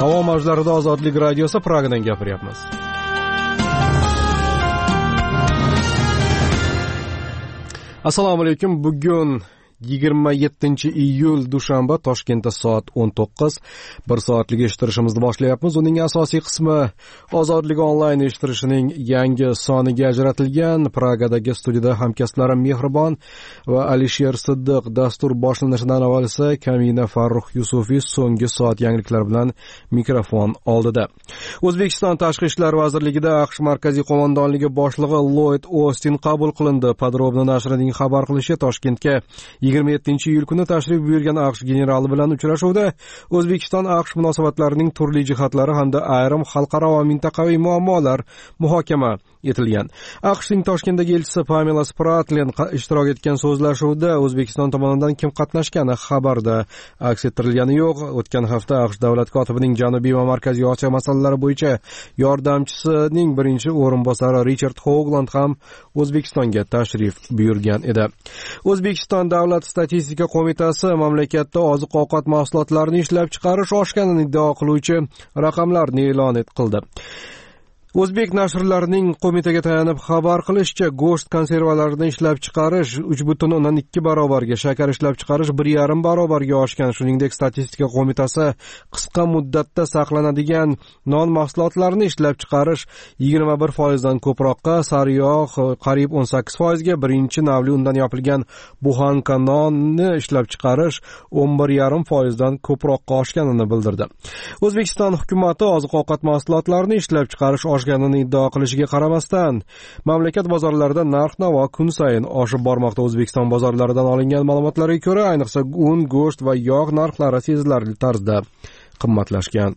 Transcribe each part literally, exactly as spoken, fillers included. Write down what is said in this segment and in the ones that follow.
Havo mavjlarida Ozodlik radiosi Pragadan gapiryapmiz. Assalomu alaykum. Bugun yigirma yettinchi iyul dushanba, Toshkentda soat o'n to'qqiz. bir soatlik eshittirishimizni boshlayapmiz. Uning asosiy qismi Ozodlik onlayn eshittirishining yangi soniga ajratilgan. Pragadagi studiyada hamkasblarim Mehribon va Alisher Siddiq. Dastur boshlanishidan avval esa Kamina Farruh Yusufiy so'nggi soat yangiliklari bilan mikrofon oldida. O'zbekiston Tashqi ishlar vazirligida AQSh markaziy qo'mondonligi boshlig'i Lloyd Ostin qabul qilindi. Podrobno nashrining xabar qilishicha, Toshkentga yigirma yettinchi iyul kuni tashrif buyurgan AQSh generali bilan uchrashuvda O'zbekiston AQSh munosabatlarining turli jihatlari hamda ayrim xalqaro va mintaqaviy muammolar muhokama etilgan. AQShning Toshkentdagi elchisi Pamela Spratlen ishtirok etgan so'zlashuvda O'zbekiston tomonidan kim qatnashgani xabarda aks ettirilgani yo'q. O'tgan hafta AQSh davlat kotibining Janubiy va Markaziy Osiyo masalalari bo'yicha yordamchisining birinchi o'rinbosari Richard Hoagland ham O'zbekistonga tashrif buyurgan edi. O'zbekiston Davlat statistika qo'mitasi mamlakatda oziq-ovqat mahsulotlarini ishlab chiqarish oshganini iddao qiluvchi raqamlarni e'lon qildi. O'zbek nashrlarining qo'mitaga tayanib xabar qilishicha, go'sht konservalarini ishlab chiqarish uch butun o'ndan ikki barobarga, shakar ishlab chiqarish bir yarim barobarga oshgan. Shuningdek, statistika qo'mitasi qisqa muddatda saqlanadigan non mahsulotlarini ishlab chiqarish yigirma bir foizdan ko'proqqa, sariyog' qariyb o'n sakkiz foizga, birinchi navli undan yopilgan buxanka nonni ishlab chiqarish o'n bir yarim foizdan ko'proqqa oshganini bildirdi. O'zbekiston hukumati oziq-ovqat mahsulotlarini ishlab chiqarish oshganini iddao qilishiga qaramasdan, mamlakat bozorlarida narx-navo kun sayin oshib bormoqda. O'zbekiston bozorlaridan olingan ma'lumotlarga ko'ra, ayniqsa un, go'sht va yog' narxlari sezilarli tarzda qimmatlashgan.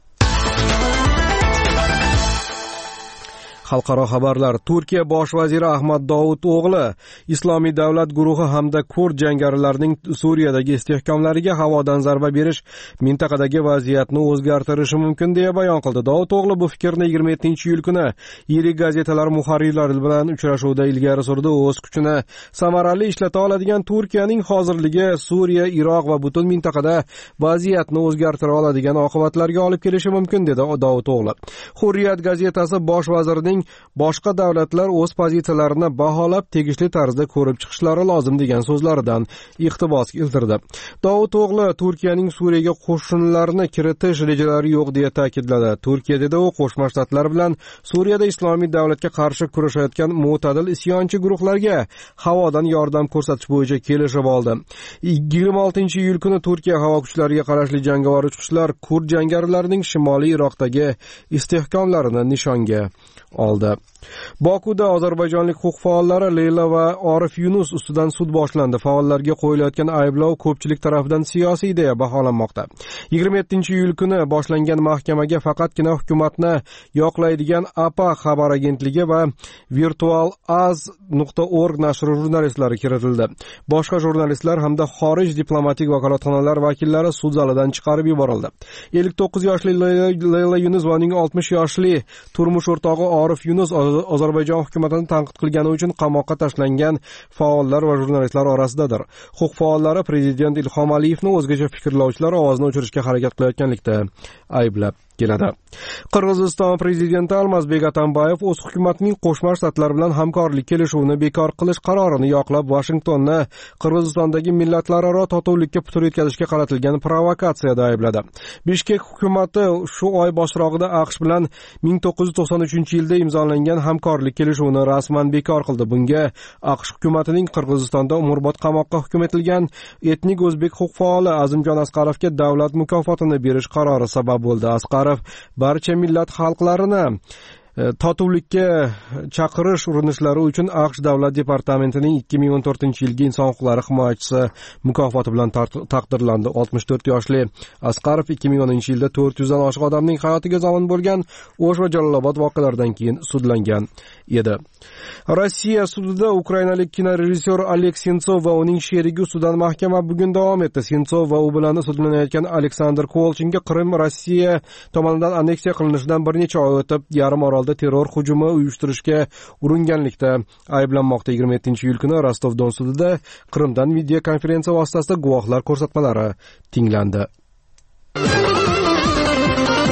Xalqaro xabarlar. Turkiya bosh vaziri Ahmad Davuto'g'li Islomiy davlat guruhi hamda kurd jangarilarining Suriyadagi istehkomlariga havodan zarba berish mintaqadagi vaziyatni o'zgartirishi mumkin deya bayon qildi. Davuto'g'li bu fikrni yigirma yettinchi iyul kuni yirik gazetalar muharrirlari bilan uchrashuvda ilgari surdi. O'z kuchini samarali ishlata oladigan Turkiyaning hozirligi Suriya, Iroq va butun mintaqada vaziyatni o'zgartira oladigan oqibatlarga olib kelishi mumkin dedi Davuto'g'li. Hurriyat gazetasi bosh vazirning boshqa davlatlar o'z pozitsiyalarini baholab tegishli tarzda ko'rib chiqishlari lozim degan so'zlaridan iqtibos keltirdi. Davuto'g'li Turkiyaning Suriyaga qo'shinlarni kiritish rejalari yo'q deya ta'kidladi. Turkiya dedi u Qo'shma Shtatlar bilan Suriyada Islomiy davlatga qarshi kurashayotgan mo'tadil isyonchi guruhlarga havodan yordam ko'rsatish bo'yicha kelishib oldi. yigirma oltinchi iyul kuni Turkiya havo kuchlariga qarashli jangovar uchuvchilar kurd jangarilarining Shimoliy Iroqdagi istehkomlarini nishonga oldi. Bokuda ozarbayjonlik huquq faollari Leyla va Orif Yunus ustidan sud boshlandi. Faollarga qo'yilayotgan ayblov ko'pchilik tomonidan siyosiy deya baholanmoqda. yigirma yettinchi iyul kuni boshlangan mahkamaga faqatgina hukumatni yoqlaydigan A P A xabar agentligi va virtualaz nuqta org nashri jurnalistlari kiritildi. Boshqa jurnalistlar hamda xorij diplomatik vakolatxonalar vakillari sud zalidan chiqarib yuborildi. ellik to'qqiz yoshli Leyla Yunus va uning oltmish yoshli turmush o'rtog'i Orif Yunus Ozarbayjon hukumatini tanqid qilgani uchun qamoqqa tashlangan faollar va jurnalistlar orasidadir. Huquq faollari prezident Ilhom Aliyevni o'zgacha fikrlovchilar ovozini o'chirishga harakat qilayotganlikda ayblab keladi. Qirg'iziston prezidenti Almazbek Atambayev o'z hukumatining Qo'shma Shtatlar bilan hamkorlik kelishuvini bekor qilish qarorini yoqlab, Washingtonni Qirg'izistondagi millatlararo totuvlikka putur yetkazishga qaratilgan provokatsiyada aybladi. Bishkek hukumati shu oy boshrog'ida AQSh bilan ming to'qqiz yuz to'qson uchinchi yilda imzolangan hamkorlik kelishuvini rasman bekor qildi. Bunga AQSh hukumatining Qirg'izistonda umrbod qamoqqa hukm etilgan etnik o'zbek huquq faoli Azimjon Asqarovga davlat mukofotini berish qarori sabab bo'ldi. Asqarov barcha millat xalqlarini totuvlikka chaqirish urinishlari uchun AQSh Davlat departamentining ikki ming o'n to'rtinchi yilgi inson huquqlari himoyachisi mukofoti bilan taqdirlandi. oltmish to'rt yoshli Asqarov ikki ming o'ninchi yilda to'rt yuz dan oshiq odamning hayotiga zomin bo'lgan O'sh va Jalolobod voqealaridan keyin sudlangan edi. Rossiya sudida ukrainalik kinorejissyor Oleg Sentsov va uning sherigi ustidan mahkama bugun davom etdi. Sentsov va u bilan sudlanayotgan Aleksandr Kolchinga Qrim Rossiya tomonidan anneksiya qilinishidan bir necha oy o'tib yarim orolda terror hujumi uyushtirishga uringanlikda ayblanmoqda. yigirma yettinchi iyul kuni Rostov-Don sudida Qrimdan video konferensiya vositasida guvohlar ko'rsatmalari tinglandi.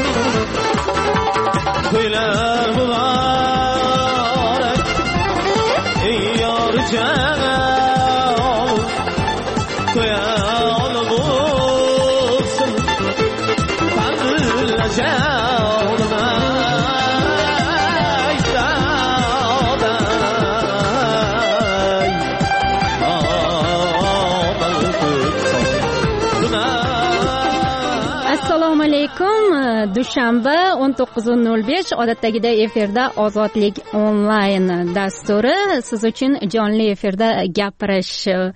Assalomu alaykum. Dushanba o'n to'qqiz nol besh odatdagidek efirda Ozodlik onlayn dasturi siz uchun jonli efirda gapirish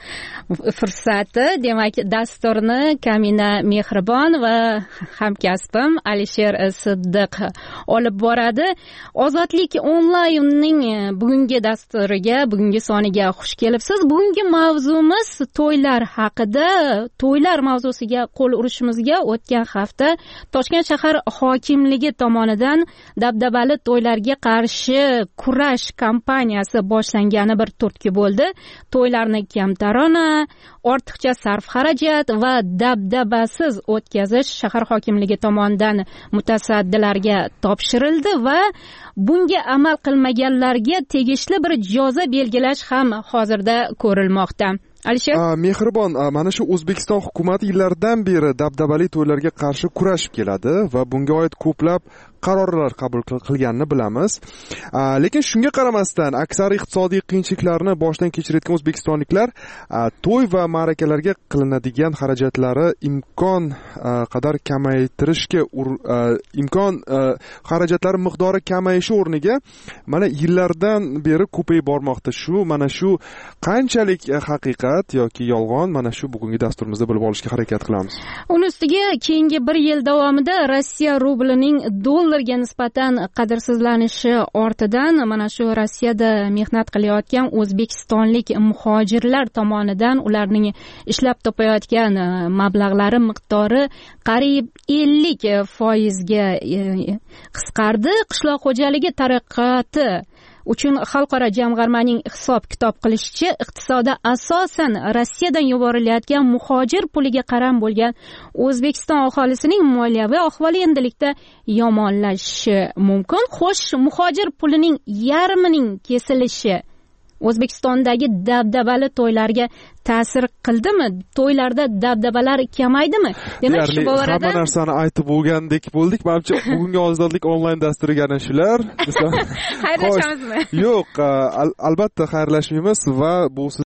fursati. Demak, dasturni Kamina Mehribon va hamkasbim Alisher Siddiq olib boradi. Ozodlik onlaynning bugungi dasturiga, bugungi soniga xush kelibsiz. Bugungi mavzumiz to'ylar haqida. To'ylar mavzusiga qo'l urishimizga o'tgan hafta Toshkent shahar hokimligi tomonidan dabdabali to'ylarga qarshi kurash kampaniyasi boshlangani bir turtki bo'ldi. To'ylarni kamtarona, ortiqcha sarf xarajat va dabdabasiz o'tkazish shahar hokimligi tomonidan mutasaddilarga topshirildi va bunga amal qilmaganlarga tegishli bir jazo belgilash ham hozirda ko'rilmoqda. Alisher, Mehribon, mana shu O'zbekiston hukumati yillardan beri dabdabali to'ylarga qarshi kurashib keladi va bunga oid ko'plab qarorlar qabul qilganini bilamiz. Lekin shunga qaramasdan aksar iqtisodiy qiyinchiliklarni boshdan kechirayotgan o'zbekistonliklar to'y va ma'rakalarga qilinadigan xarajatlari imkon qadar kamaytirishga imkon xarajatlari miqdori kamayishi o'rniga mana yillardan beri ko'payib bormoqda. Shu mana shu qanchalik haqiqat yoki yolg'on, mana shu bugungi dasturimizda bilib olishga harakat qilamiz. Uning ustiga keyingi bir yil davomida Rossiya rublining dollarga nisbatan qadrsizlanishi ortidan mana shu Rossiyada mehnat qilayotgan o'zbekistonlik muhojirlar tomonidan ularning ishlab topayotgan mablag'lari miqdori qariyb ellik foizga qisqardi. Qishloq xo'jaligi taraqqiyoti uchun xalqaro jamg'armaning hisob-kitob qilishicha, iqtisodda asosan Rossiyadan yuborilayotgan muhojir puliga qaram bo'lgan O'zbekiston aholisining moliyaviy ahvoli endilikda yomonlashishi mumkin. Xo'sh, muhojir pulining yarmining kesilishi O'zbekistondagi dabdabali to'ylarga ta'sir qildimi? To'ylarda dabdabalar kamaydimi? Demak, shu borada hamma narsani aytib bo'lgandek bo'ldik. Menimcha bugungi Ozodlik onlayn dasturiga ana shular. Xayrlashamizmi? Yo'q, albatta xayrlashmaymiz va bu